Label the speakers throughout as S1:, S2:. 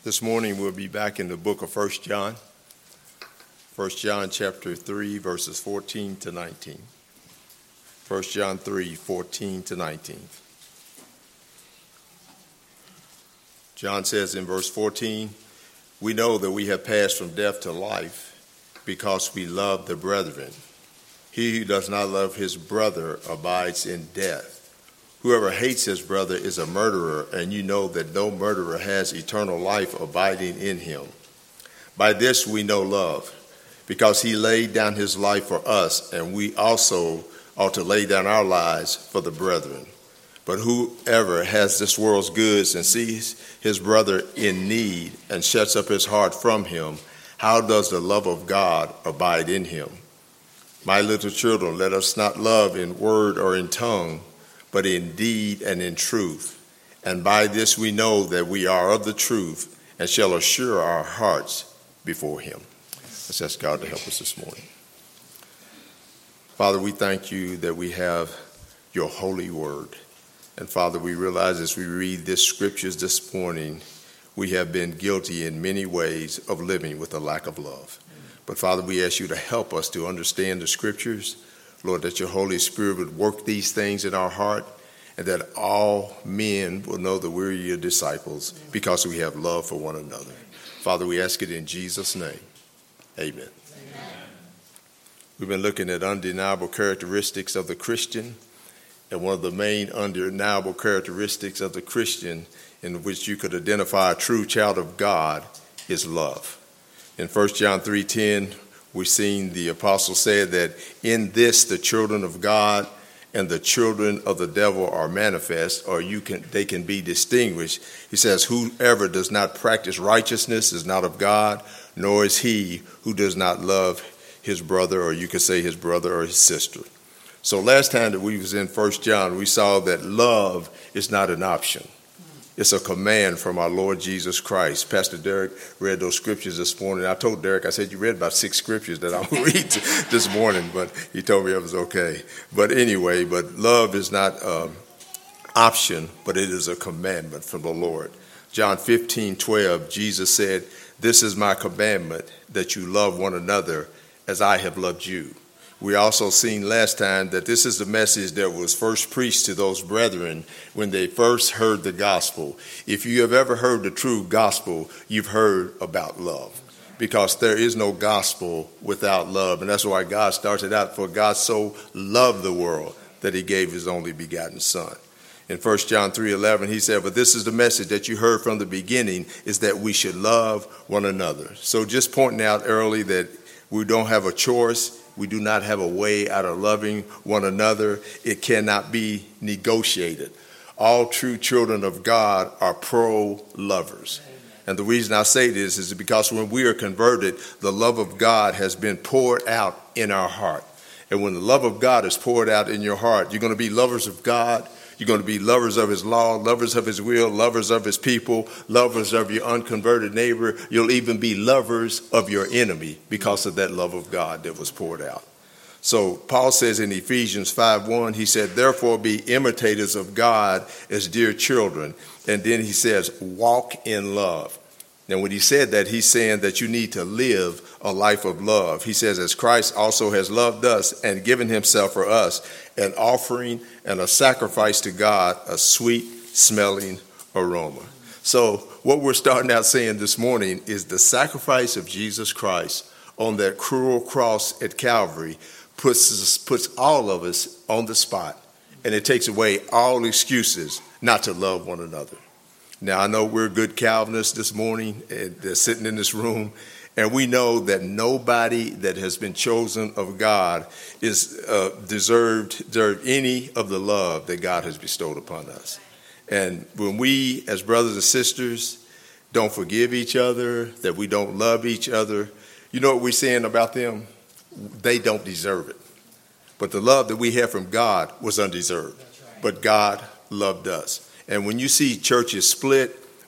S1: This morning we'll be back in the book of 1 John. 1 John chapter 3, verses 14 to 19. 1 John 3, 14 to 19. John says in verse 14, "We know that we have passed from death to life because we love the brethren. He who does not love his brother abides in death. Whoever hates his brother is a murderer, and you know that no murderer has eternal life abiding in him. By this we know love, because he laid down his life for us, and we also ought to lay down our lives for the brethren. But whoever has this world's goods and sees his brother in need and shuts up his heart from him, how does the love of God abide in him? My little children, let us not love in word or in tongue, but in deed and in truth. And by this we know that we are of the truth and shall assure our hearts before him." Let's ask God to help us this morning. Father, we thank you that we have your holy word. And Father, we realize as we read this scriptures this morning, we have been guilty in many ways of living with a lack of love. But Father, we ask you to help us to understand the scriptures. Lord, that your Holy Spirit would work these things in our heart, and that all men will know that we're your disciples because we have love for one another. Father, we ask it in Jesus' name. Amen. We've been looking at undeniable characteristics of the Christian, and one of the main undeniable characteristics of the Christian in which you could identify a true child of God is love. In 1 John 3:10, we've seen the apostle say that in this the children of God and the children of the devil are manifest, or they can be distinguished. He says, "Whoever does not practice righteousness is not of God, nor is he who does not love his brother," or you could say his brother or his sister. So last time that we was in 1 John, we saw that love is not an option. It's a command from our Lord Jesus Christ. Pastor Derek read those scriptures this morning. I told Derek, I said, you read about 6 scriptures that I'm going to read this morning, but he told me it was okay. But anyway, but love is not an option, but it is a commandment from the Lord. John 15:12, Jesus said, "This is my commandment, that you love one another as I have loved you." We also seen last time that this is the message that was first preached to those brethren when they first heard the gospel. If you have ever heard the true gospel, you've heard about love, because there is no gospel without love. And that's why God started out, "For God so loved the world that he gave his only begotten son." In 1 John 3:11, he said, "But this is the message that you heard from the beginning, is that we should love one another." So just pointing out early that we don't have a choice. We do not have a way out of loving one another. It cannot be negotiated. All true children of God are pro-lovers. And the reason I say this is because when we are converted, the love of God has been poured out in our heart. And when the love of God is poured out in your heart, you're going to be lovers of God. You're going to be lovers of his law, lovers of his will, lovers of his people, lovers of your unconverted neighbor. You'll even be lovers of your enemy because of that love of God that was poured out. So Paul says in Ephesians 5:1, he said, "Therefore be imitators of God as dear children." And then he says, "Walk in love." Now when he said that, he's saying that you need to live a life of love. He says, "As Christ also has loved us and given himself for us, an offering and a sacrifice to God, a sweet smelling aroma." So what we're starting out saying this morning is the sacrifice of Jesus Christ on that cruel cross at Calvary puts all of us on the spot, and it takes away all excuses not to love one another. Now, I know we're good Calvinists this morning, and they're sitting in this room, and we know that nobody that has been chosen of God is deserved any of the love that God has bestowed upon us. And when we, as brothers and sisters, don't forgive each other, that we don't love each other, you know what we're saying about them? They don't deserve it. But the love that we have from God was undeserved. But God loved us. And when you see churches split,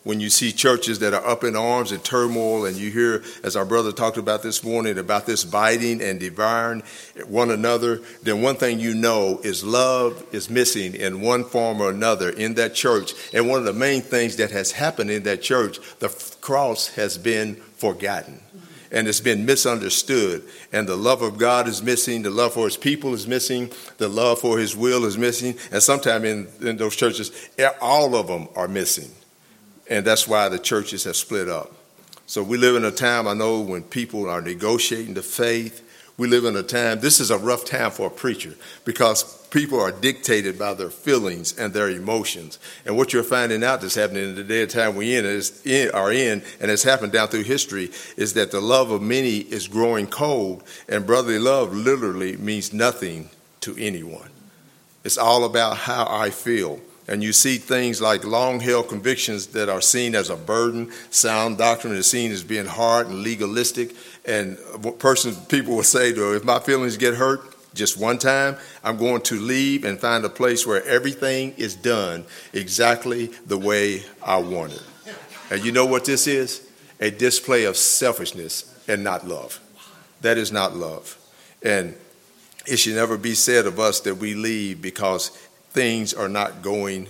S1: when you see churches that are up in arms and turmoil, and you hear, as our brother talked about this morning, about this biting and devouring one another, then one thing you know is love is missing in one form or another in that church. And one of the main things that has happened in that church, the cross has been forgotten. And it's been misunderstood. And the love of God is missing. The love for his people is missing. The love for his will is missing. And sometimes in those churches, all of them are missing. And that's why the churches have split up. So we live in a time, I know, when people are negotiating the faith. We live in a time, this is a rough time for a preacher because people are dictated by their feelings and their emotions. And what you're finding out that's happening in the day and time we are in, and it's happened down through history, is that the love of many is growing cold, and brotherly love literally means nothing to anyone. It's all about how I feel. And you see things like long-held convictions that are seen as a burden. Sound doctrine is seen as being hard and legalistic. And people will say, if my feelings get hurt just one time, I'm going to leave and find a place where everything is done exactly the way I want it. And you know what this is? A display of selfishness and not love. That is not love. And it should never be said of us that we leave because things are not going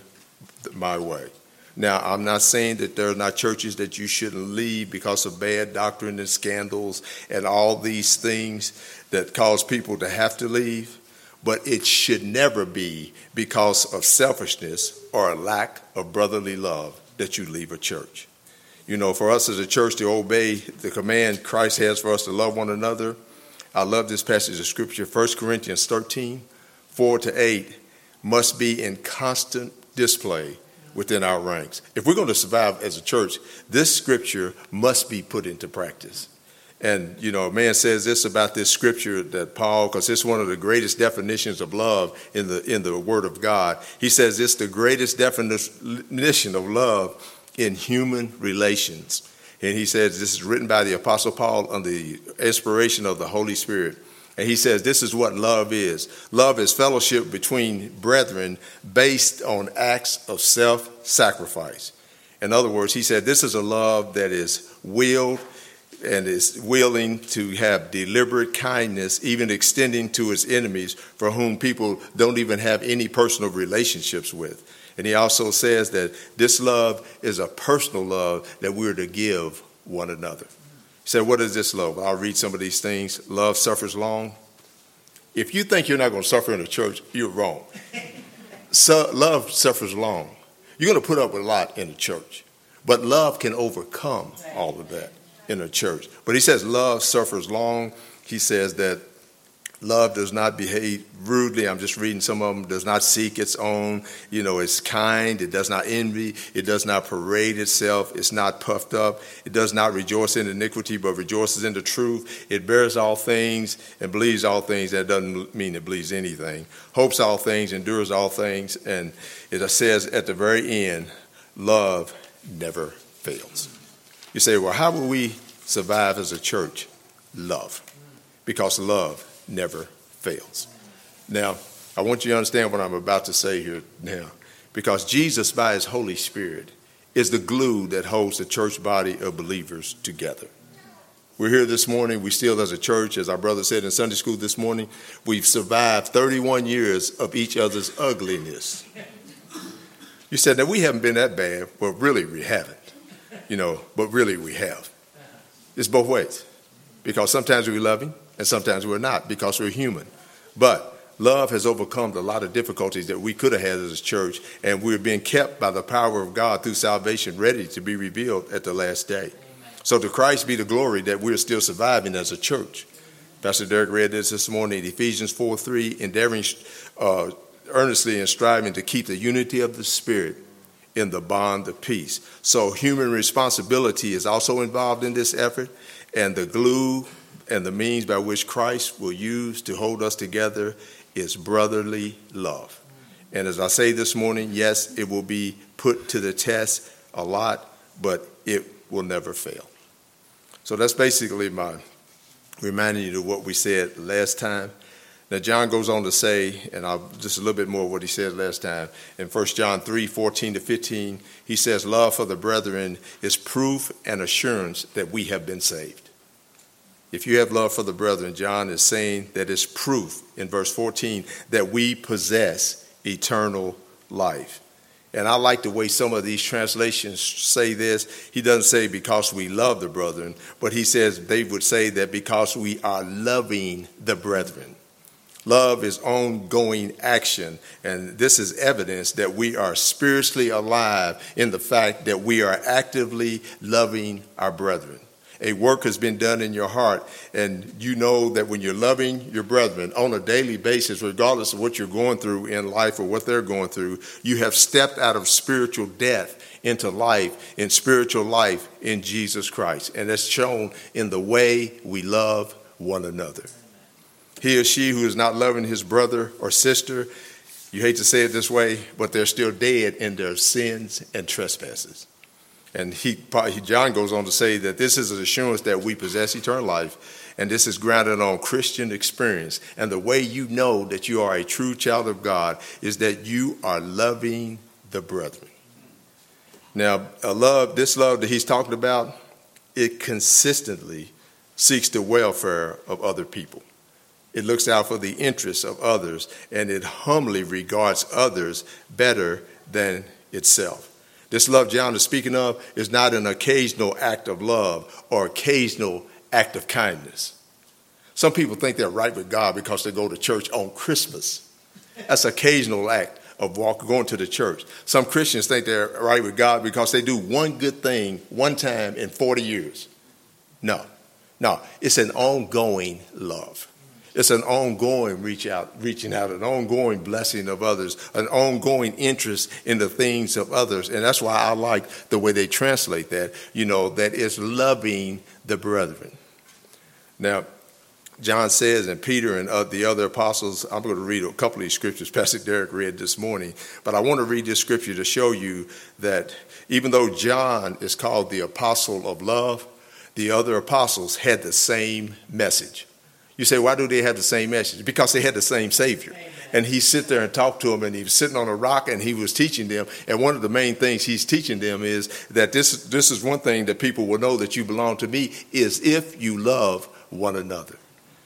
S1: my way. Now, I'm not saying that there are not churches that you shouldn't leave because of bad doctrine and scandals and all these things that cause people to have to leave, but it should never be because of selfishness or a lack of brotherly love that you leave a church. You know, for us as a church to obey the command Christ has for us to love one another, I love this passage of Scripture, 1 Corinthians 13, 4-8, must be in constant display within our ranks. If we're going to survive as a church, this Scripture must be put into practice. And, you know, a man says this about this Scripture that Paul, because it's one of the greatest definitions of love in the Word of God. He says it's the greatest definition of love in human relations. And he says this is written by the Apostle Paul under the inspiration of the Holy Spirit. And he says this is what love is. Love is fellowship between brethren based on acts of self-sacrifice. In other words, he said this is a love that is willed and is willing to have deliberate kindness, even extending to its enemies for whom people don't even have any personal relationships with. And he also says that this love is a personal love that we're to give one another. He said, what is this love? I'll read some of these things. Love suffers long. If you think you're not going to suffer in the church, you're wrong. So, love suffers long. You're going to put up with a lot in the church. But love can overcome all of that in a church. But he says love suffers long. He says that love does not behave rudely. I'm just reading some of them. Does not seek its own. You know, it's kind. It does not envy. It does not parade itself. It's not puffed up. It does not rejoice in iniquity, but rejoices in the truth. It bears all things and believes all things. That doesn't mean it believes anything. Hopes all things, endures all things. And it says at the very end, love never fails. You say, well, how will we survive as a church? Love. Because love never fails. Now, I want you to understand what I'm about to say here now, because Jesus, by his Holy Spirit, is the glue that holds the church body of believers together. We're here this morning. We still, as a church, as our brother said in Sunday school this morning, we've survived 31 years of each other's ugliness. You said that we haven't been that bad. Well, really, we haven't. But really we have. It's both ways, because sometimes we love him and sometimes we're not, because we're human. But love has overcome a lot of difficulties that we could have had as a church, and we're being kept by the power of God through salvation, ready to be revealed at the last day. Amen. So to Christ be the glory that we're still surviving as a church. Pastor Derek read this morning, Ephesians 4:3, endeavoring earnestly and striving to keep the unity of the Spirit in the bond of peace. So human responsibility is also involved in this effort, and the glue and the means by which Christ will use to hold us together is brotherly love. And as I say this morning, yes, it will be put to the test a lot, but it will never fail. So that's basically my reminding you of what we said last time. Now, John goes on to say, and I'll just a little bit more of what he said last time, in 1 John 3:14-15, he says, love for the brethren is proof and assurance that we have been saved. If you have love for the brethren, John is saying that it's proof in verse 14 that we possess eternal life. And I like the way some of these translations say this. He doesn't say because we love the brethren, but he says they would say that because we are loving the brethren. Love is ongoing action, and this is evidence that we are spiritually alive in the fact that we are actively loving our brethren. A work has been done in your heart, and you know that when you're loving your brethren on a daily basis, regardless of what you're going through in life or what they're going through, you have stepped out of spiritual death into life, in spiritual life in Jesus Christ. And that's shown in the way we love one another. He or she who is not loving his brother or sister, you hate to say it this way, but they're still dead in their sins and trespasses. And John goes on to say that this is an assurance that we possess eternal life, and this is grounded on Christian experience. And the way you know that you are a true child of God is that you are loving the brethren. Now, this love that he's talking about, it consistently seeks the welfare of other people. It looks out for the interests of others, and it humbly regards others better than itself. This love John is speaking of is not an occasional act of love or occasional act of kindness. Some people think they're right with God because they go to church on Christmas. That's an occasional act of going to the church. Some Christians think they're right with God because they do one good thing one time in 40 years. No, it's an ongoing love. It's an ongoing reaching out, an ongoing blessing of others, an ongoing interest in the things of others. And that's why I like the way they translate that, that it's loving the brethren. Now, John says, and Peter and the other apostles, I'm going to read a couple of these scriptures Pastor Derek read this morning, but I want to read this scripture to show you that even though John is called the apostle of love, the other apostles had the same message. You say, why do they have the same message? Because they had the same Savior. Amen. And he sit there and talked to them, and he was sitting on a rock, and he was teaching them. And one of the main things he's teaching them is that this is one thing that people will know that you belong to me is if you love one another.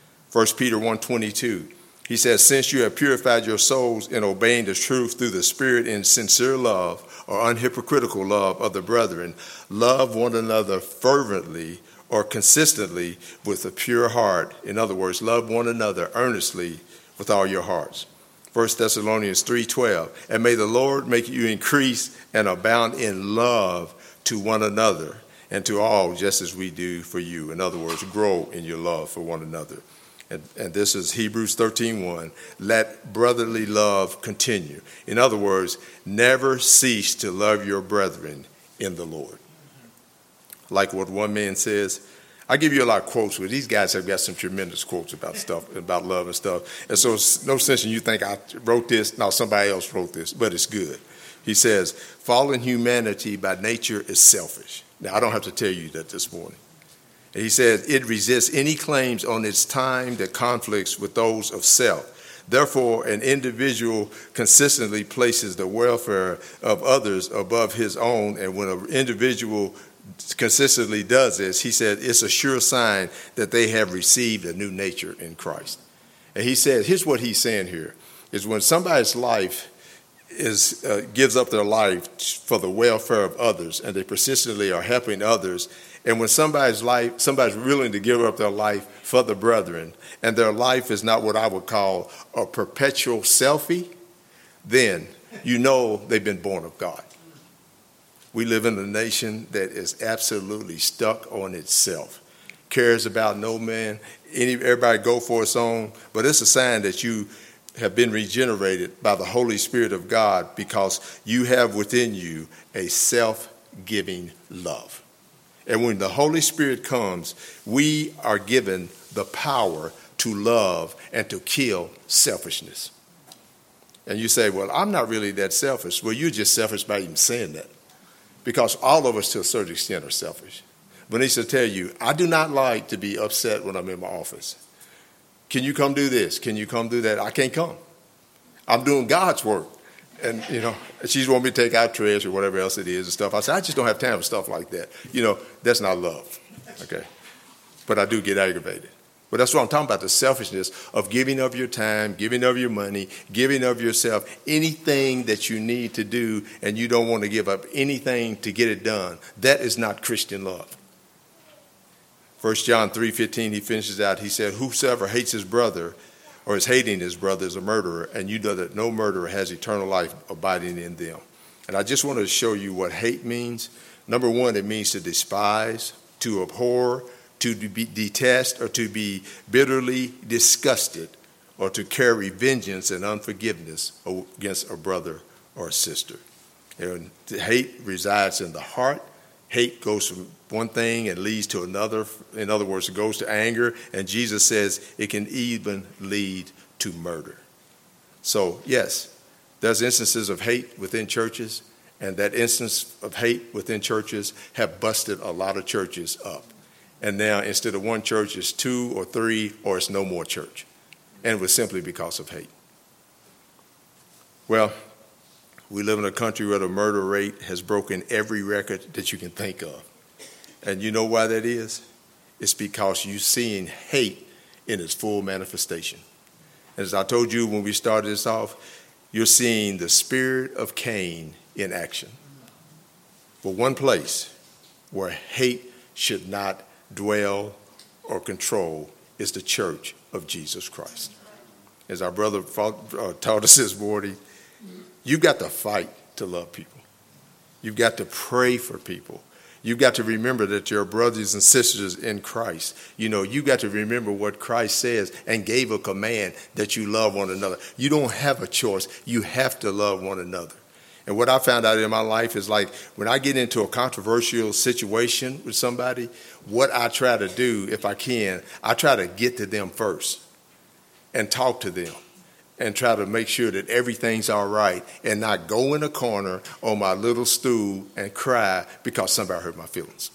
S1: 1 Peter 1:22, he says, since you have purified your souls in obeying the truth through the Spirit in sincere love or unhypocritical love of the brethren, love one another fervently or consistently with a pure heart. In other words, love one another earnestly with all your hearts. 1 Thessalonians 3:12, and may the Lord make you increase and abound in love to one another and to all, just as we do for you. In other words, grow in your love for one another. And this is Hebrews 13:1. Let brotherly love continue. In other words, never cease to love your brethren in the Lord. Like what one man says, I give you a lot of quotes, but these guys have got some tremendous quotes about stuff, about love and stuff. And so it's no sense in you think I wrote this. No, somebody else wrote this, but it's good. He says, fallen humanity by nature is selfish. Now, I don't have to tell you that this morning. And he says, it resists any claims on its time that conflicts with those of self. Therefore, an individual consistently places the welfare of others above his own. And when an individual consistently does this, he said, it's a sure sign that they have received a new nature in Christ. And he said, here's what he's saying here, is when somebody's life gives up their life for the welfare of others, and they persistently are helping others, and when somebody's willing to give up their life for the brethren, and their life is not what I would call a perpetual selfie, then you know they've been born of God. We live in a nation that is absolutely stuck on itself, cares about no man, everybody go for its own, but it's a sign that you have been regenerated by the Holy Spirit of God because you have within you a self-giving love. And when the Holy Spirit comes, we are given the power to love and to kill selfishness. And you say, well, I'm not really that selfish. Well, you're just selfish by even saying that. Because all of us to a certain extent are selfish. But he should tell you, I do not like to be upset when I'm in my office. Can you come do this? Can you come do that? I can't come. I'm doing God's work. And, she's want me to take out trash or whatever else it is and stuff. I said, I just don't have time for stuff like that. That's not love. Okay. But I do get aggravated. But that's what I'm talking about, the selfishness of giving of your time, giving of your money, giving of yourself, anything that you need to do, and you don't want to give up anything to get it done. That is not Christian love. 1 John 3:15, he finishes out, he said, whosoever hates his brother or is hating his brother is a murderer, and you know that no murderer has eternal life abiding in them. And I just wanted to show you what hate means. Number one, it means to despise, to abhor, to be detest, or to be bitterly disgusted, or to carry vengeance and unforgiveness against a brother or a sister. And hate resides in the heart. Hate goes from one thing and leads to another. In other words, it goes to anger, and Jesus says it can even lead to murder. So, yes, there's instances of hate within churches, and that instance of hate within churches have busted a lot of churches up. And now, instead of one church, it's 2 or 3, or it's no more church. And it was simply because of hate. Well, we live in a country where the murder rate has broken every record that you can think of. And you know why that is? It's because you're seeing hate in its full manifestation. As I told you when we started this off, you're seeing the spirit of Cain in action. But one place where hate should not dwell or control is the church of Jesus Christ. As our brother taught us this morning, you've got to fight to love people. You've got to pray for people. You've got to remember that you're brothers and sisters in Christ. You've got to remember what Christ says and gave a command that you love one another. You don't have a choice. You have to love one another. And what I found out in my life is, like, when I get into a controversial situation with somebody, what I try to do, if I can, I try to get to them first and talk to them and try to make sure that everything's all right, and not go in a corner on my little stool and cry because somebody hurt my feelings.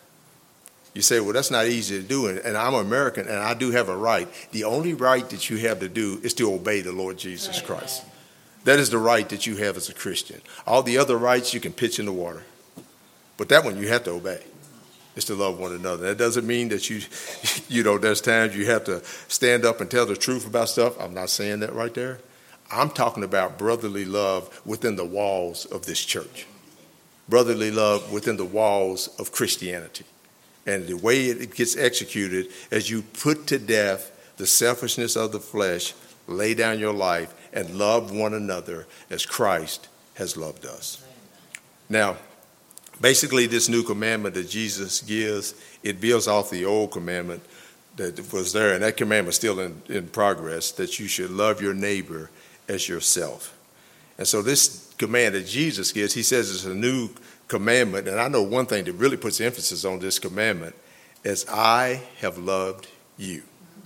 S1: You say, well, that's not easy to do, and I'm American, and I do have a right. The only right that you have to do is to obey the Lord Jesus Christ. That is the right that you have as a Christian. All the other rights you can pitch in the water. But that one you have to obey. It's to love one another. That doesn't mean that there's times you have to stand up and tell the truth about stuff. I'm not saying that right there. I'm talking about brotherly love within the walls of this church. Brotherly love within the walls of Christianity. And the way it gets executed as you put to death the selfishness of the flesh, lay down your life, and love one another as Christ has loved us. Now, basically, this new commandment that Jesus gives, it builds off the old commandment that was there, and that commandment is still in progress, that you should love your neighbor as yourself. And so this command that Jesus gives, he says it's a new commandment, and I know one thing that really puts emphasis on this commandment is, I have loved you.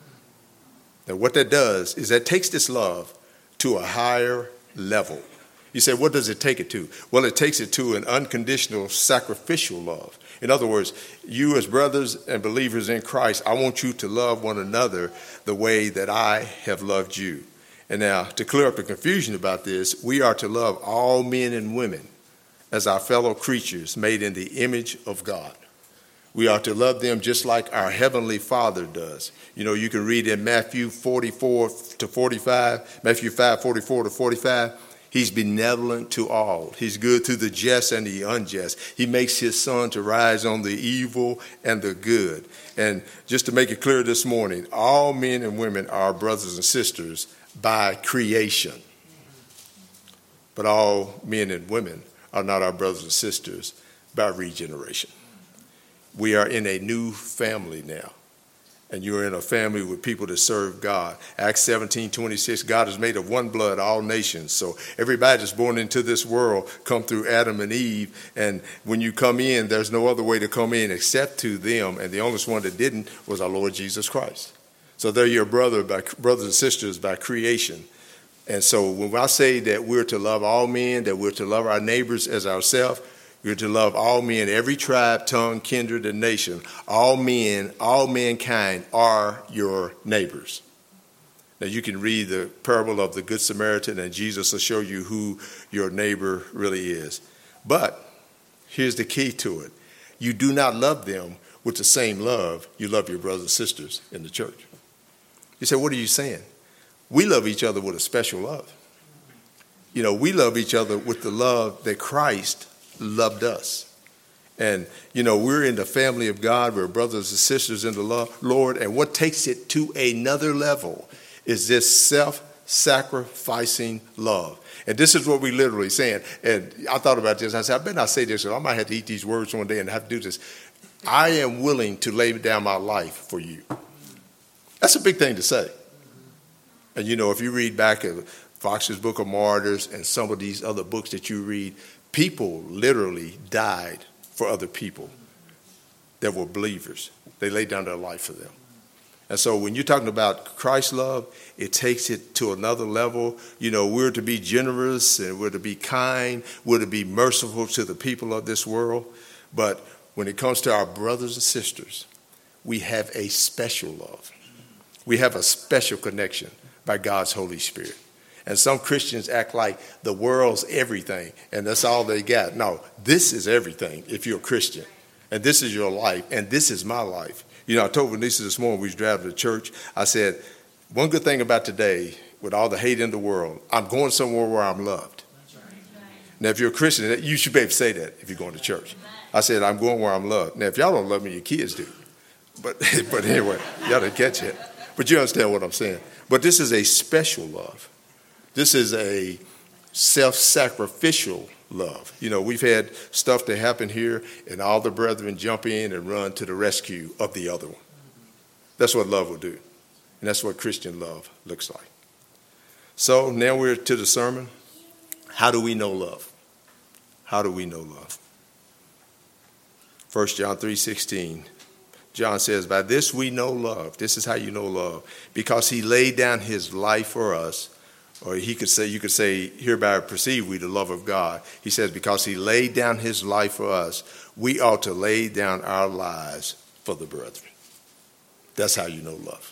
S1: Now, what that does is that takes this love to a higher level. You say, what does it take it to? Well, it takes it to an unconditional sacrificial love. In other words, you as brothers and believers in Christ, I want you to love one another the way that I have loved you. And now, to clear up the confusion about this, we are to love all men and women as our fellow creatures made in the image of God. We are to love them just like our Heavenly Father does. You can read in Matthew 44 to 45, Matthew 5, 44 to 45. He's benevolent to all. He's good to the just and the unjust. He makes his sun to rise on the evil and the good. And just to make it clear this morning, all men and women are brothers and sisters by creation. But all men and women are not our brothers and sisters by regeneration. We are in a new family now. And you're in a family with people that serve God. Acts 17:26, God is made of one blood, all nations. So everybody that's born into this world come through Adam and Eve. And when you come in, there's no other way to come in except to them. And the only one that didn't was our Lord Jesus Christ. So they're your brothers and sisters by creation. And so when I say that we're to love all men, that we're to love our neighbors as ourselves, you're to love all men, every tribe, tongue, kindred, and nation. All men, all mankind are your neighbors. Now, you can read the parable of the Good Samaritan, and Jesus will show you who your neighbor really is. But here's the key to it. You do not love them with the same love you love your brothers and sisters in the church. You say, what are you saying? We love each other with a special love. We love each other with the love that Christ loved us. And, we're in the family of God. We're brothers and sisters in the Lord. And what takes it to another level is this self-sacrificing love. And this is what we literally saying. And I thought about this. I said, I better not say this, because I might have to eat these words one day and have to do this. I am willing to lay down my life for you. That's a big thing to say. And, if you read back at Fox's Book of Martyrs and some of these other books that you read, people literally died for other people that were believers. They laid down their life for them. And so when you're talking about Christ's love, it takes it to another level. We're to be generous, and we're to be kind. We're to be merciful to the people of this world. But when it comes to our brothers and sisters, we have a special love. We have a special connection by God's Holy Spirit. And some Christians act like the world's everything, and that's all they got. No, this is everything if you're a Christian. And this is your life, and this is my life. I told Vanessa this morning, we was driving to church, I said, one good thing about today, with all the hate in the world, I'm going somewhere where I'm loved. Now, if you're a Christian, you should be able to say that if you're going to church. I said, I'm going where I'm loved. Now, if y'all don't love me, your kids do. But anyway, y'all didn't catch it. But you understand what I'm saying. But this is a special love. This is a self-sacrificial love. We've had stuff that happen here, and all the brethren jump in and run to the rescue of the other one. That's what love will do. And that's what Christian love looks like. So now we're to the sermon. How do we know love? How do we know love? 1 John 3:16. John says, by this we know love. This is how you know love. Because he laid down his life for us. Or you could say, hereby perceive we the love of God. He says, because he laid down his life for us, we ought to lay down our lives for the brethren. That's how you know love.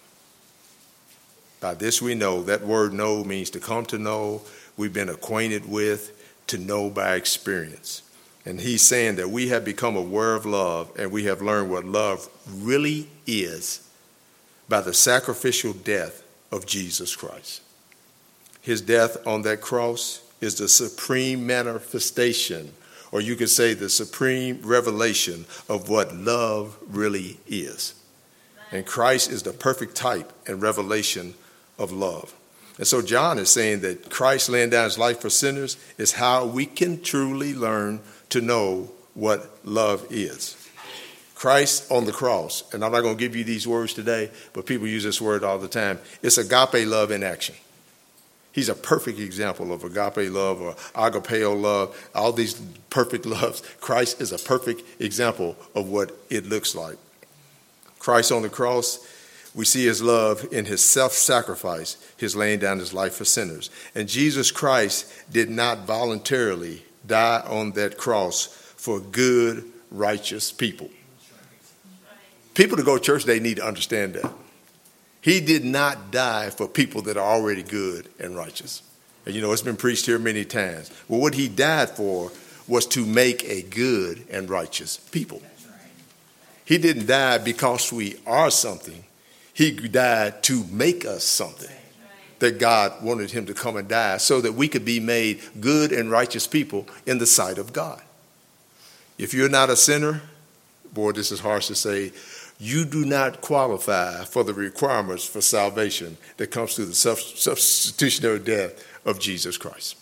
S1: By this we know. That word know means to come to know. We've been acquainted with, to know by experience. And he's saying that we have become aware of love, and we have learned what love really is by the sacrificial death of Jesus Christ. His death on that cross is the supreme manifestation, or you could say the supreme revelation of what love really is. And Christ is the perfect type and revelation of love. And so John is saying that Christ laying down his life for sinners is how we can truly learn to know what love is. Christ on the cross, and I'm not going to give you these words today, but people use this word all the time. It's agape love in action. He's a perfect example of agape love or agapeo love, all these perfect loves. Christ is a perfect example of what it looks like. Christ on the cross, we see his love in his self-sacrifice, his laying down his life for sinners. And Jesus Christ did not voluntarily die on that cross for good, righteous people. People that go to church, they need to understand that. He did not die for people that are already good and righteous. And it's been preached here many times. Well, what he died for was to make a good and righteous people. He didn't die because we are something. He died to make us something. That God wanted him to come and die so that we could be made good and righteous people in the sight of God. If you're not a sinner, boy, this is harsh to say, you do not qualify for the requirements for salvation that comes through the substitutionary death of Jesus Christ.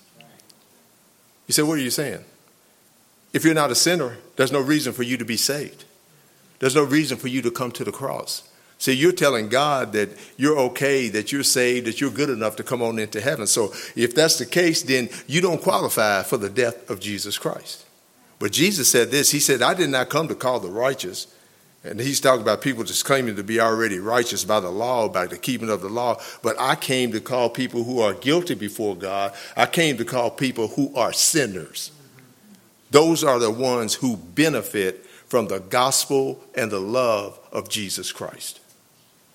S1: You say, what are you saying? If you're not a sinner, there's no reason for you to be saved. There's no reason for you to come to the cross. See, you're telling God that you're okay, that you're saved, that you're good enough to come on into heaven. So if that's the case, then you don't qualify for the death of Jesus Christ. But Jesus said this. He said, I did not come to call the righteous. And he's talking about people just claiming to be already righteous by the law, by the keeping of the law. But I came to call people who are guilty before God. I came to call people who are sinners. Those are the ones who benefit from the gospel and the love of Jesus Christ.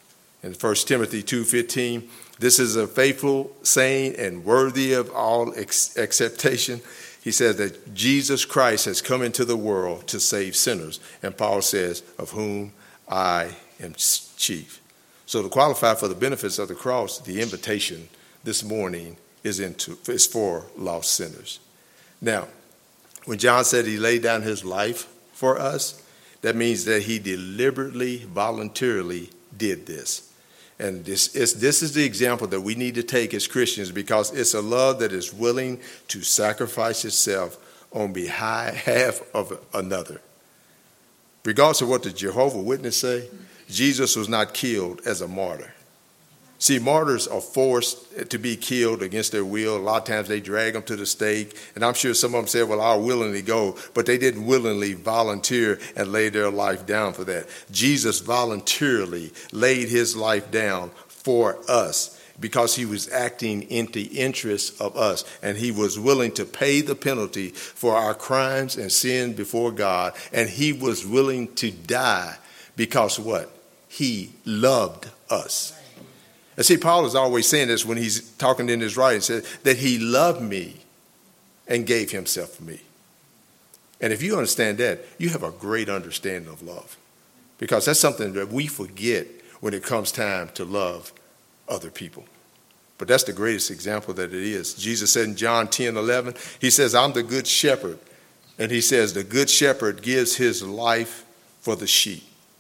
S1: In 1 Timothy 2:15, this is a faithful saying and worthy of all acceptation. He says that Jesus Christ has come into the world to save sinners. And Paul says, of whom I am chief. So to qualify for the benefits of the cross, the invitation this morning is for lost sinners. Now, when John said he laid down his life for us, that means that he deliberately, voluntarily did this. And this is the example that we need to take as Christians, because it's a love that is willing to sacrifice itself on behalf of another. Regardless of what the Jehovah's Witnesses say, Jesus was not killed as a martyr. See, martyrs are forced to be killed against their will. A lot of times they drag them to the stake. And I'm sure some of them said, well, I'll willingly go. But they didn't willingly volunteer and lay their life down for that. Jesus voluntarily laid his life down for us because he was acting in the interest of us. And he was willing to pay the penalty for our crimes and sin before God. And he was willing to die because what? He loved us. And see, Paul is always saying this when he's talking in his writing, says that he loved me and gave himself for me. And if you understand that, you have a great understanding of love, because that's something that we forget when it comes time to love other people. But that's the greatest example that it is. Jesus said in John 10:11, he says, I'm the good shepherd. And he says the good shepherd gives his life for the sheep.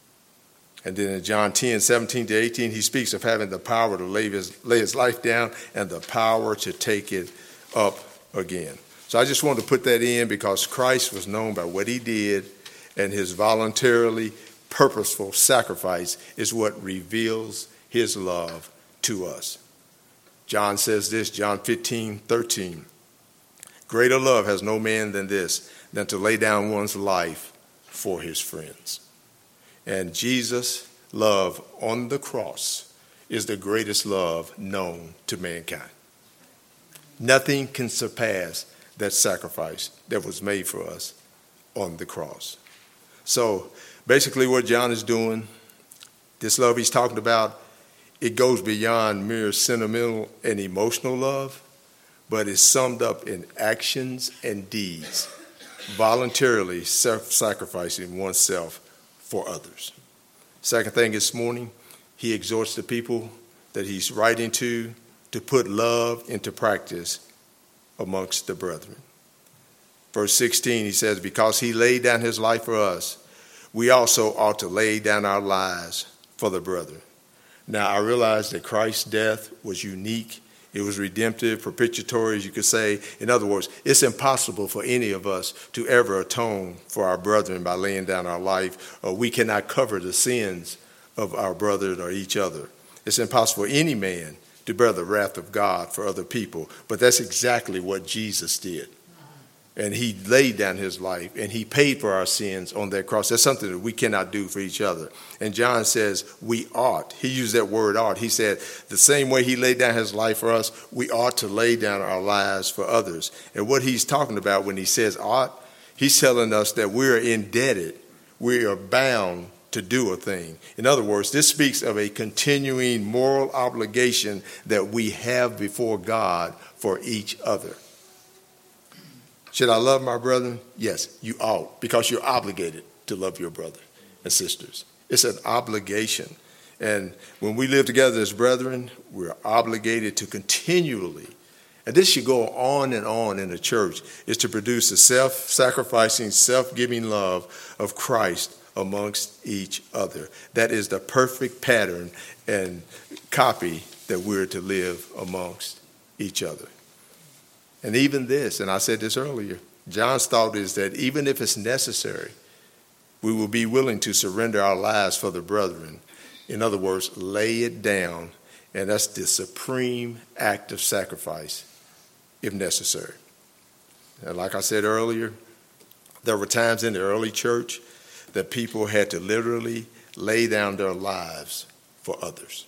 S1: And then in John 10:17-18, he speaks of having the power to lay his life down and the power to take it up again. So I just wanted to put that in because Christ was known by what he did, and his voluntarily purposeful sacrifice is what reveals his love to us. John says this, John 15:13, greater love has no man than this, than to lay down one's life for his friends. And Jesus' love on the cross is the greatest love known to mankind. Nothing can surpass that sacrifice that was made for us on the cross. So basically what John is doing, this love he's talking about, it goes beyond mere sentimental and emotional love, but is summed up in actions and deeds, voluntarily self-sacrificing oneself for others. Second thing this morning, he exhorts the people that he's writing to put love into practice amongst the brethren. Verse 16, he says, because he laid down his life for us, we also ought to lay down our lives for the brethren. Now, I realize that Christ's death was unique. It was redemptive, propitiatory, as you could say. In other words, it's impossible for any of us to ever atone for our brethren by laying down our life. Or we cannot cover the sins of our brethren or each other. It's impossible for any man to bear the wrath of God for other people. But that's exactly what Jesus did. And he laid down his life, and he paid for our sins on that cross. That's something that we cannot do for each other. And John says we ought. He used that word ought. He said the same way he laid down his life for us, we ought to lay down our lives for others. And what he's talking about when he says ought, he's telling us that we're indebted. We are bound to do a thing. In other words, this speaks of a continuing moral obligation that we have before God for each other. Should I love my brethren? Yes, you ought, because you're obligated to love your brother and sisters. It's an obligation. And when we live together as brethren, we're obligated to continually, and this should go on and on in the church, is to produce the self-sacrificing, self-giving love of Christ amongst each other. That is the perfect pattern and copy that we're to live amongst each other. And even this, and I said this earlier, John's thought is that even if it's necessary, we will be willing to surrender our lives for the brethren. In other words, lay it down, and that's the supreme act of sacrifice if necessary. And like I said earlier, there were times in the early church that people had to literally lay down their lives for others.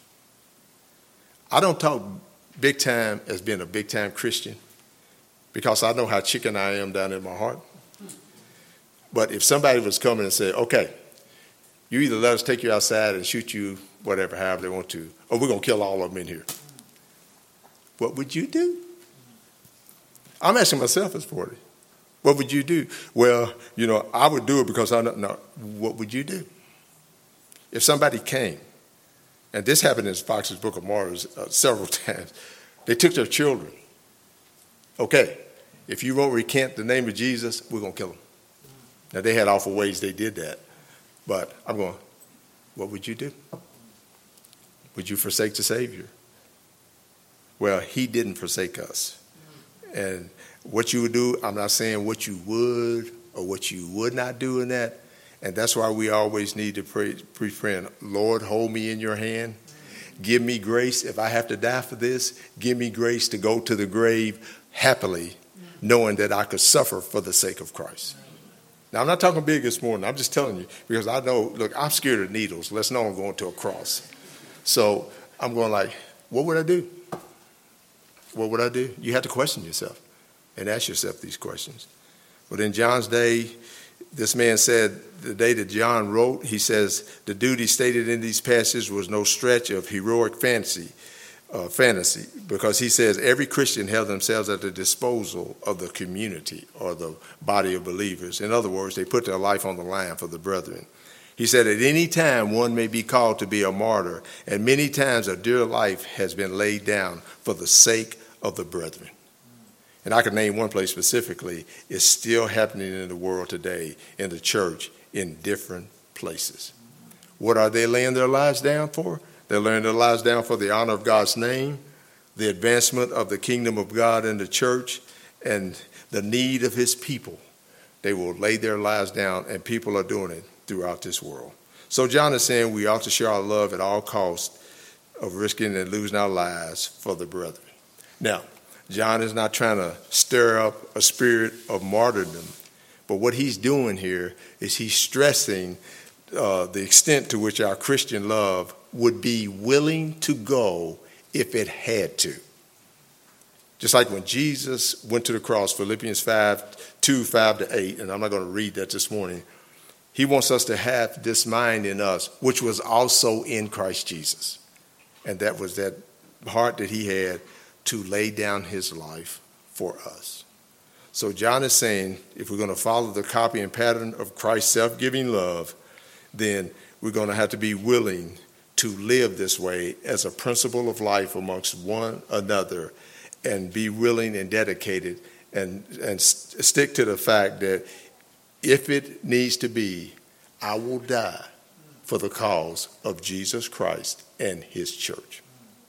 S1: I don't talk big time as being a big time Christian, because I know how chicken I am down in my heart. But if somebody was coming and said, okay, You either let us take you outside and shoot you, whatever, however they want to, or we're going to kill all of them in here. What would you do? I'm asking myself as 40. What would you do? Well, I would do it because I don't know. What would you do? If somebody came, and this happened in Fox's Book of Martyrs several times, they took their children. Okay, if you won't recant the name of Jesus, we're going to kill them. Now, they had awful ways they did that. But I'm going, what would you do? Would you forsake the Savior? Well, he didn't forsake us. And what you would do, I'm not saying what you would or what you would not do in that. And that's why we always need to pray, friend, Lord, hold me in your hand. Give me grace. If I have to die for this, give me grace to go to the grave happily, knowing that I could suffer for the sake of Christ. Now, I'm not talking big this morning. I'm just telling you because I know, look, I'm scared of needles. Let's know I'm going to a cross. So I'm going like, what would I do? What would I do? You have to question yourself and ask yourself these questions. But in John's day, this man said the day that John wrote, he says, the duty stated in these passages was no stretch of heroic fantasy, because he says every Christian held themselves at the disposal of the community or the body of believers. In other words, they put their life on the line for the brethren. He said at any time one may be called to be a martyr, and many times a dear life has been laid down for the sake of the brethren. And I can name one place specifically. It's still happening in the world today, in the church, in different places. What are they laying their lives down for? They're laying their lives down for the honor of God's name, the advancement of the kingdom of God in the church, and the need of his people. They will lay their lives down, and people are doing it throughout this world. So John is saying we ought to share our love at all costs of risking and losing our lives for the brethren. Now, John is not trying to stir up a spirit of martyrdom, but what he's doing here is he's stressing the extent to which our Christian love would be willing to go if it had to. Just like when Jesus went to the cross, Philippians 5:2-5-8, and I'm not going to read that this morning. He wants us to have this mind in us, which was also in Christ Jesus. And that was that heart that he had to lay down his life for us. So John is saying, if we're going to follow the copy and pattern of Christ's self-giving love, then we're going to have to be willing to live this way as a principle of life amongst one another, and be willing and dedicated and stick to the fact that if it needs to be, I will die for the cause of Jesus Christ and his church.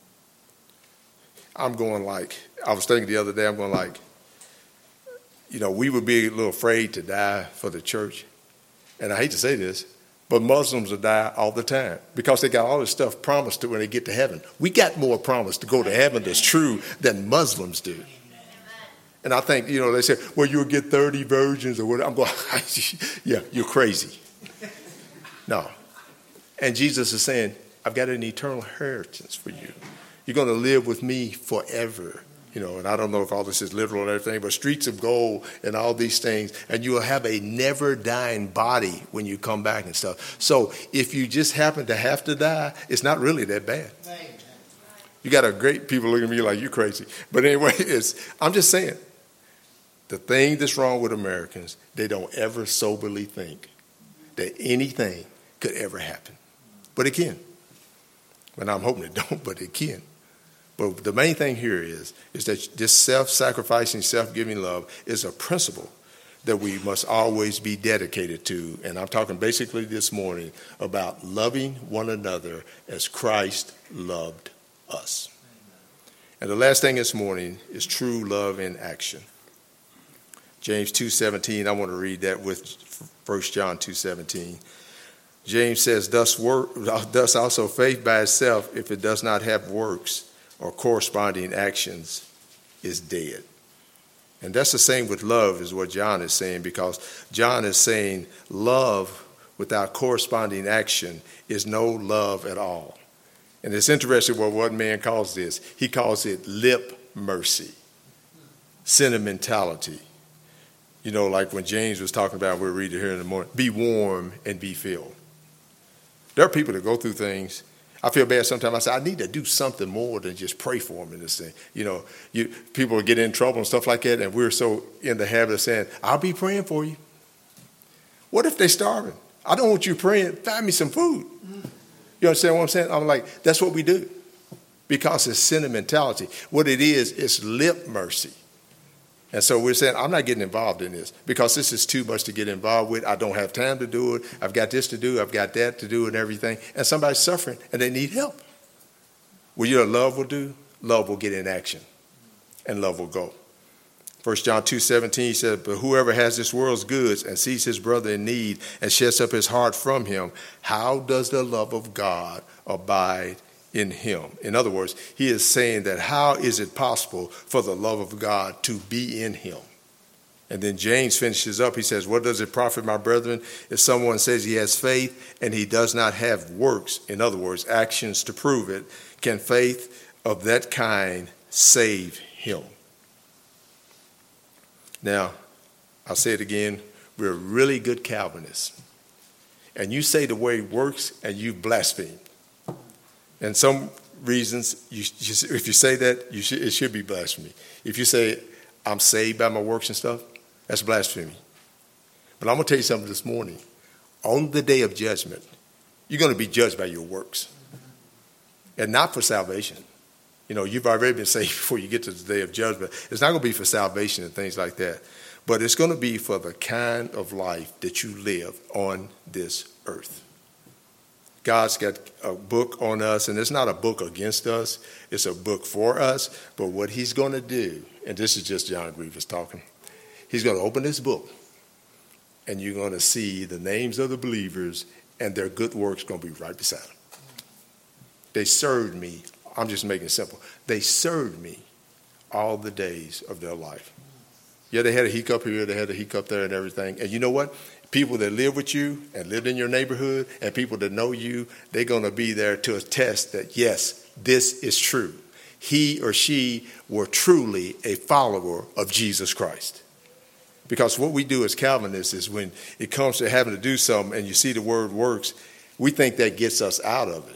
S1: I'm going like, I was thinking the other day, I'm going like, we would be a little afraid to die for the church. And I hate to say this, but Muslims will die all the time because they got all this stuff promised to when they get to heaven. We got more promised to go to heaven that's true than Muslims do. And I think, they say, well, you'll get 30 virgins or whatever. I'm going, yeah, you're crazy. No. And Jesus is saying, I've got an eternal inheritance for you. You're going to live with me forever. And I don't know if all this is literal and everything, but streets of gold and all these things, and you will have a never dying body when you come back and stuff. So if you just happen to have to die, it's not really that bad. You got a great people looking at me like you're crazy. But anyway, I'm just saying, the thing that's wrong with Americans, they don't ever soberly think that anything could ever happen. But it can. And I'm hoping it don't, but it can. But the main thing here is that this self-sacrificing, self-giving love is a principle that we must always be dedicated to. And I'm talking basically this morning about loving one another as Christ loved us. And the last thing this morning is true love in action. James 2:17, I want to read that with 1 John 2:17. James says, thus also faith by itself, if it does not have works or corresponding actions, is dead. And that's the same with love, is what John is saying, because John is saying love without corresponding action is no love at all. And it's interesting what one man calls this. He calls it lip mercy, sentimentality. Like when James was talking about, we'll read it here in the morning, be warm and be filled. There are people that go through things. I feel bad sometimes. I say, I need to do something more than just pray for them in this thing. People get in trouble and stuff like that, and we're so in the habit of saying, I'll be praying for you. What if they're starving? I don't want you praying. Find me some food. You understand what I'm saying? I'm like, that's what we do. Because it's sentimentality. What it is, it's lip mercy. And so we're saying, I'm not getting involved in this because this is too much to get involved with. I don't have time to do it. I've got this to do. I've got that to do and everything. And somebody's suffering and they need help. What your love will do, love will get in action and love will go. 1 John 2:17 he said, but whoever has this world's goods and sees his brother in need and shuts up his heart from him, how does the love of God abide in him? In other words, he is saying that how is it possible for the love of God to be in him? And then James finishes up. He says, what does it profit, my brethren, if someone says he has faith and he does not have works, in other words, actions to prove it, can faith of that kind save him? Now, I'll say it again, we're really good Calvinists. And you say the word works and you blaspheme. And some reasons, if you say that, it should be blasphemy. If you say, I'm saved by my works and stuff, that's blasphemy. But I'm going to tell you something this morning. On the day of judgment, you're going to be judged by your works. And not for salvation. You've already been saved before you get to the day of judgment. It's not going to be for salvation and things like that. But it's going to be for the kind of life that you live on this earth. God's got a book on us, and it's not a book against us. It's a book for us. But what he's going to do, and this is just John Grievous talking, he's going to open this book, and you're going to see the names of the believers, and their good works going to be right beside them. They served me. I'm just making it simple. They served me all the days of their life. Yeah, they had a hiccup here, they had a hiccup there and everything. And you know what? People that live with you and lived in your neighborhood and people that know you, they're going to be there to attest that, yes, this is true. He or she were truly a follower of Jesus Christ. Because what we do as Calvinists is when it comes to having to do something and you see the word works, we think that gets us out of it.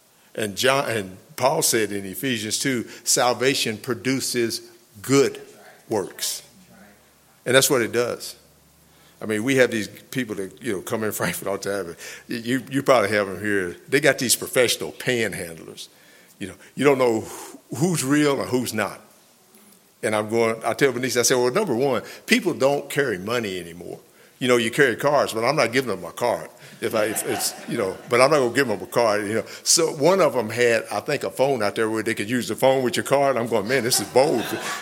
S1: And Paul said in Ephesians 2, salvation produces good works. And that's what it does. I mean, we have these people that, come in Frankfurt all the time. You probably have them here. They got these professional panhandlers. You don't know who's real or who's not. And I tell Bernice, I say, well, number one, people don't carry money anymore. You carry cards, but I'm not giving them my card. But I'm not going to give them a card. So one of them had, I think, a phone out there where they could use the phone with your card. I'm going, man, this is bold.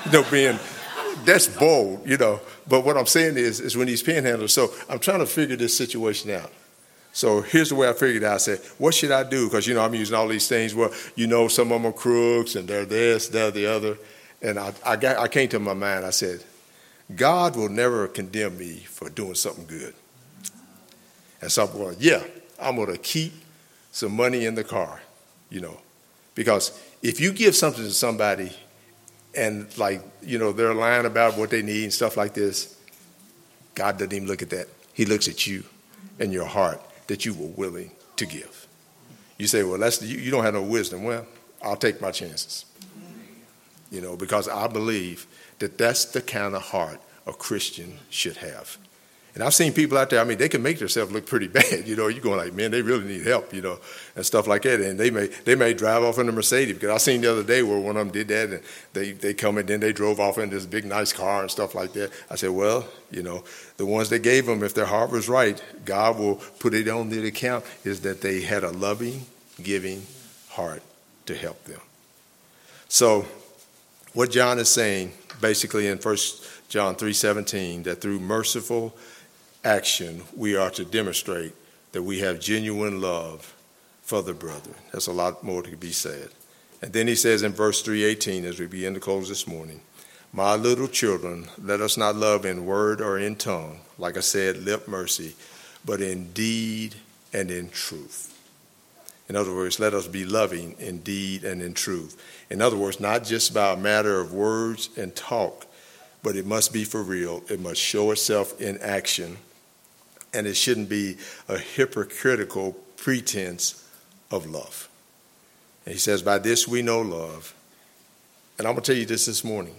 S1: That's bold, But what I'm saying is when these panhandlers, so I'm trying to figure this situation out. So here's the way I figured it out. I said, what should I do? Because, I'm using all these things where, some of them are crooks and they're this, they're the other. And I came to my mind. I said, God will never condemn me for doing something good. And so I'm going, I'm going to keep some money in the car, Because if you give something to somebody and they're lying about what they need and stuff like this, God doesn't even look at that. He looks at you and your heart that you were willing to give. You say, well, you don't have no wisdom. Well, I'll take my chances. Because I believe that that's the kind of heart a Christian should have. And I've seen people out there, they can make themselves look pretty bad. You're going like, man, they really need help, and stuff like that. And they may drive off in a Mercedes, because I seen the other day where one of them did that, and they come and then they drove off in this big, nice car and stuff like that. I said, well, the ones that gave them, if their heart was right, God will put it on the account, is that they had a loving, giving heart to help them. So what John is saying, basically in 1 John 3:17, that through merciful action, we are to demonstrate that we have genuine love for the brethren. There's a lot more to be said. And then he says in verse 3:18, as we begin to close this morning, my little children, let us not love in word or in tongue, like I said, lip mercy, but in deed and in truth. In other words, let us be loving in deed and in truth. In other words, not just by a matter of words and talk, but it must be for real. It must show itself in action. And it shouldn't be a hypocritical pretense of love. And he says, by this we know love. And I'm going to tell you this morning.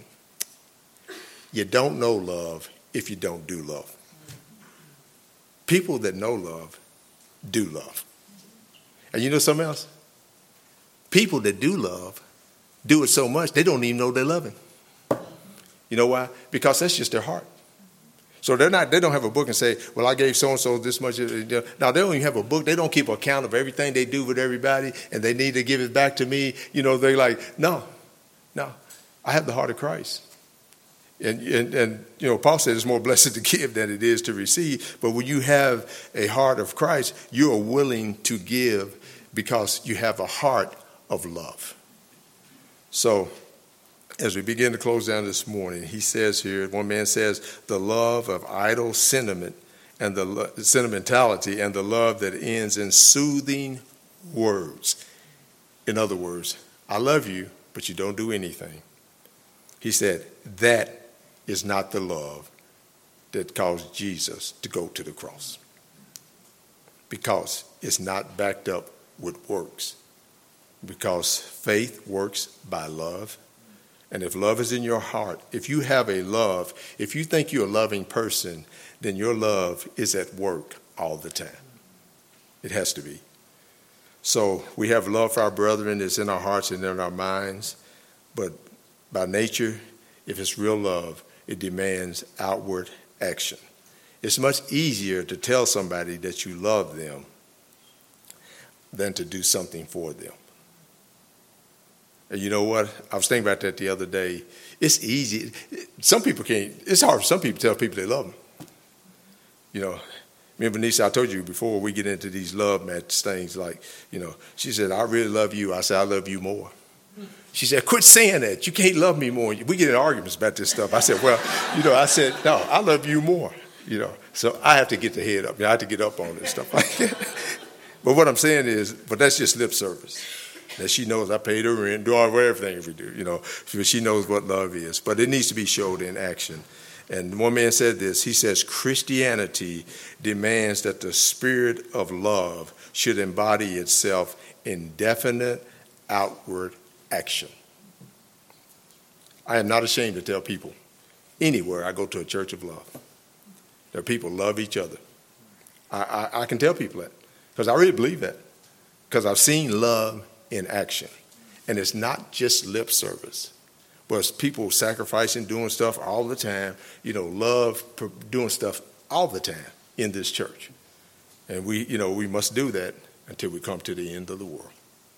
S1: You don't know love if you don't do love. People that know love do love. And you know something else? People that do love do it so much they don't even know they're loving. You know why? Because that's just their heart. So they don't have a book and say, well, I gave so-and-so this much. Now, they don't even have a book. They don't keep account of everything they do with everybody, and they need to give it back to me. You know, they're like, no, I have the heart of Christ. And you know, Paul said it's more blessed to give than it is to receive. But when you have a heart of Christ, you are willing to give because you have a heart of love. So as we begin to close down this morning, he says here, one man says, the love of idle sentiment and the sentimentality and the love that ends in soothing words. In other words, I love you, but you don't do anything. He said, that is not the love that caused Jesus to go to the cross. Because it's not backed up with works. Because faith works by love. And if love is in your heart, if you have a love, if you think you're a loving person, then your love is at work all the time. It has to be. So we have love for our brethren. It's in our hearts and in our minds. But by nature, if it's real love, it demands outward action. It's much easier to tell somebody that you love them than to do something for them. And you know what? I was thinking about that the other day. It's easy. Some people can't. It's hard for some people to tell people they love them. You know, me and Vanessa, I told you before we get into these love match things, like, you know, she said, I really love you. I said, I love you more. She said, quit saying that. You can't love me more. We get in arguments about this stuff. I said, well, you know, I said, no, I love you more, you know. So I have to get the head up. You know, I have to get up on this stuff like that. But what I'm saying is, but that's just lip service. That she knows I paid her rent, do all everything we do, you know. She knows what love is. But it needs to be showed in action. And one man said this. He says, Christianity demands that the spirit of love should embody itself in definite outward action. I am not ashamed to tell people anywhere I go to a church of love that people love each other. I can tell people that because I really believe that, because I've seen love in action. And it's not just lip service, but it's people sacrificing, doing stuff all the time, you know, love doing stuff all the time in this church. And we must do that until we come to the end of the world.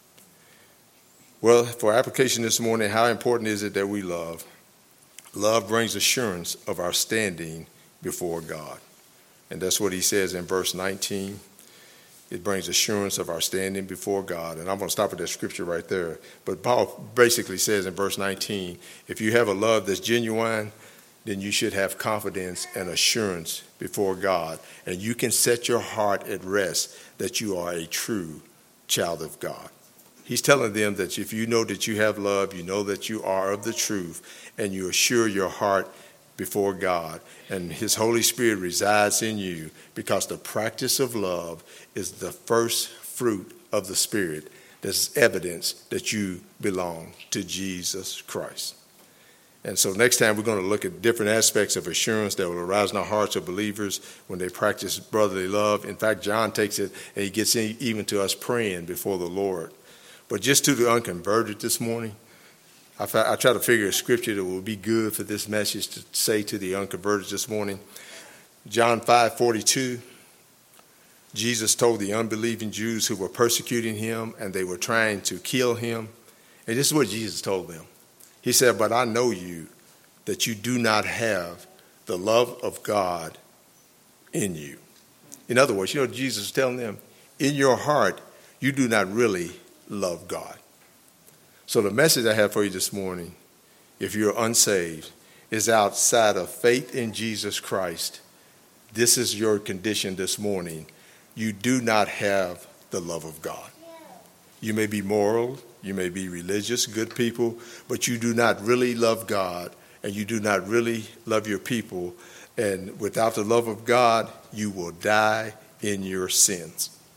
S1: Well, for application this morning, how important is it that we love? Love brings assurance of our standing before God. And that's what he says in verse 19. It brings assurance of our standing before God. And I'm going to stop at that scripture right there. But Paul basically says in verse 19, if you have a love that's genuine, then you should have confidence and assurance before God. And you can set your heart at rest that you are a true child of God. He's telling them that if you know that you have love, you know that you are of the truth, and you assure your heart before God, and his Holy Spirit resides in you, because the practice of love is the first fruit of the Spirit that's evidence that you belong to Jesus Christ. And so next time we're going to look at different aspects of assurance that will arise in our hearts of believers when they practice brotherly love. In fact, John takes it and he gets in even to us praying before the Lord. But just to the unconverted this morning, I try to figure a scripture that will be good for this message to say to the unconverted this morning. John 5:42, Jesus told the unbelieving Jews who were persecuting him and they were trying to kill him. And this is what Jesus told them. He said, but I know you, that you do not have the love of God in you. In other words, you know what Jesus was telling them? In your heart, you do not really love God. So the message I have for you this morning, if you're unsaved, is outside of faith in Jesus Christ. This is your condition this morning. You do not have the love of God. You may be moral, you may be religious, good people, but you do not really love God, and you do not really love your people. And without the love of God, you will die in your sins.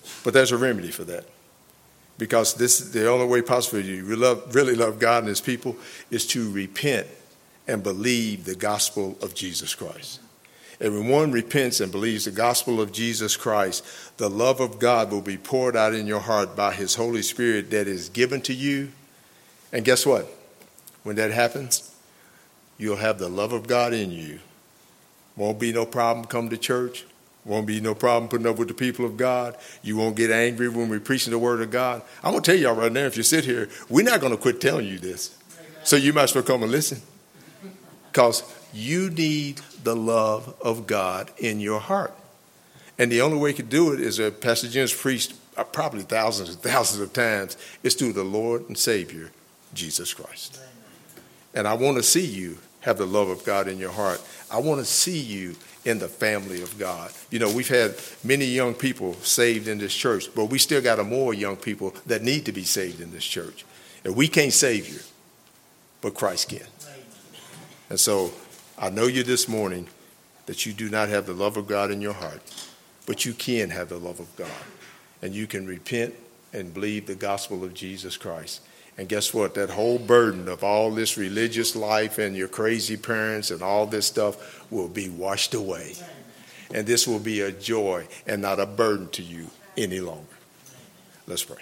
S1: But there's a remedy for that. Because this is the only way possible for you to really love God and his people is to repent and believe the gospel of Jesus Christ. And when one repents and believes the gospel of Jesus Christ, the love of God will be poured out in your heart by his Holy Spirit that is given to you. And guess what? When that happens, you'll have the love of God in you. Won't be no problem coming to church. Won't be no problem putting up with the people of God. You won't get angry when we're preaching the word of God. I'm going to tell y'all right now, if you sit here, we're not going to quit telling you this. So you might as well come and listen. Because you need the love of God in your heart. And the only way you can do it is, Pastor Jim's preached probably thousands and thousands of times, is through the Lord and Savior, Jesus Christ. And I want to see you have the love of God in your heart. I want to see you in the family of God. You know, we've had many young people saved in this church, but we still got more young people that need to be saved in this church. And we can't save you, but Christ can. And so I know you this morning that you do not have the love of God in your heart, but you can have the love of God. And you can repent and believe the gospel of Jesus Christ. And guess what? That whole burden of all this religious life and your crazy parents and all this stuff will be washed away. And this will be a joy and not a burden to you any longer. Let's pray.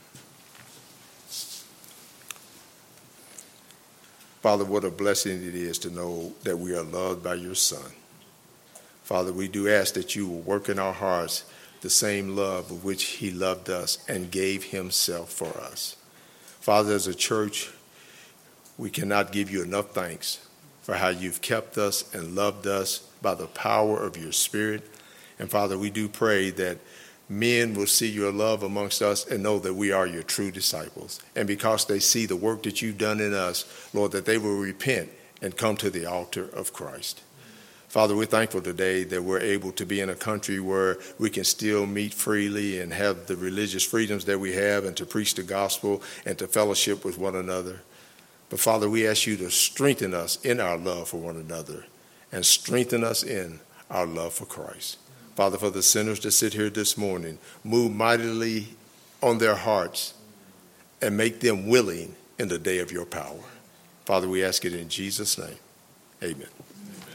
S1: Father, what a blessing it is to know that we are loved by your Son. Father, we do ask that you will work in our hearts the same love with which he loved us and gave himself for us. Father, as a church, we cannot give you enough thanks for how you've kept us and loved us by the power of your Spirit. And Father, we do pray that men will see your love amongst us and know that we are your true disciples. And because they see the work that you've done in us, Lord, that they will repent and come to the altar of Christ. Father, we're thankful today that we're able to be in a country where we can still meet freely and have the religious freedoms that we have and to preach the gospel and to fellowship with one another. But Father, we ask you to strengthen us in our love for one another and strengthen us in our love for Christ. Father, for the sinners that sit here this morning, move mightily on their hearts and make them willing in the day of your power. Father, we ask it in Jesus' name. Amen.